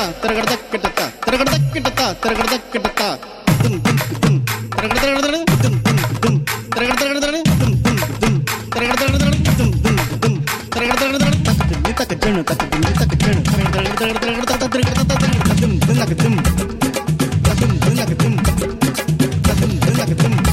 திரகடதக்கிட்டதா திரகடதக்கிட்டதா திரகடதக்கிட்டதா தும் தும் தும் திரகடதக்கிட்டதா தும் தும் தும் திரகடதக்கிட்டதா தும் தும் தும் திரகடதக்கிட்டதா தும் தும் தும் திரகடதக்கிட்டதா தக்கஜனு தக்கஜனு தக்கஜனு தக்கஜனு திரகடதக்கிட்டதா திரகடதக்கிட்டதா தும் தும் தக்கஜம் தம் தும் தக்கஜம் தம் தும் தக்கஜம்